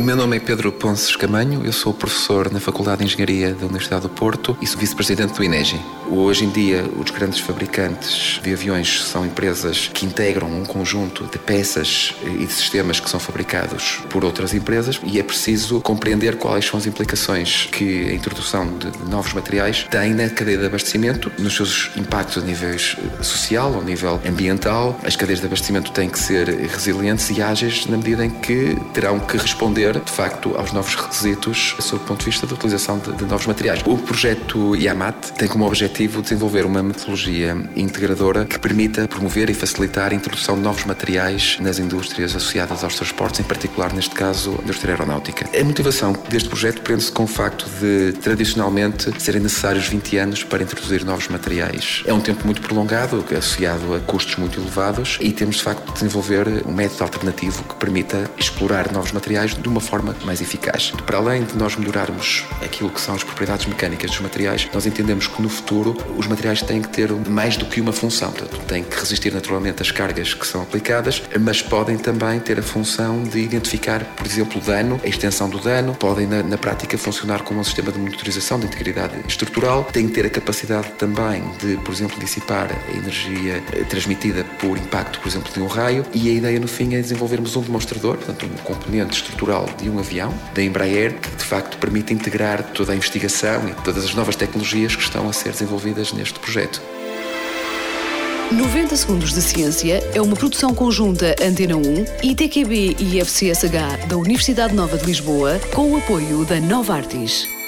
meu nome é Pedro Ponce Camanho, eu sou professor na Faculdade de Engenharia da Universidade do Porto e sou vice-presidente do INEGI. Hoje em dia, os grandes fabricantes de aviões são empresas que integram um conjunto de peças e de sistemas que são fabricados por outras empresas e é preciso compreender quais são as implicações que a introdução de novos materiais tem na cadeia de abastecimento, nos seus impactos a nível social, ao nível ambiental. As cadeias de abastecimento têm que ser resilientes e ágeis na medida em que terão que responder, de facto, aos novos requisitos sob o ponto de vista da utilização de novos materiais. O projeto IAMAT tem como objetivo desenvolver uma metodologia integradora que permita promover e facilitar a introdução de novos materiais nas indústrias associadas aos transportes, em particular, neste caso, a indústria aeronáutica. A motivação deste projeto prende-se com o facto de, tradicionalmente, serem necessários 20 anos para introduzir novos materiais. É um tempo muito prolongado, associado a custos muito elevados, e temos, de facto, de desenvolver um método alternativo que permita explorar novos materiais de uma forma mais eficaz. Para além de nós melhorarmos aquilo que são as propriedades mecânicas dos materiais, nós entendemos que no futuro os materiais têm que ter mais do que uma função. Portanto, têm que resistir naturalmente às cargas que são aplicadas, mas podem também ter a função de identificar, por exemplo, o dano, a extensão do dano, podem na prática funcionar como um sistema de monitorização de integridade estrutural, têm que ter a capacidade também de, por exemplo, dissipar a energia transmitida por impacto, por exemplo, de um raio, e a ideia no fim é desenvolvermos um demonstrador, portanto um componente estrutural de um avião, da Embraer, que de facto permite integrar toda a investigação e todas as novas tecnologias que estão a ser desenvolvidas neste projeto. 90 Segundos de Ciência é uma produção conjunta Antena 1, ITQB e FCSH da Universidade Nova de Lisboa, com o apoio da Novartis.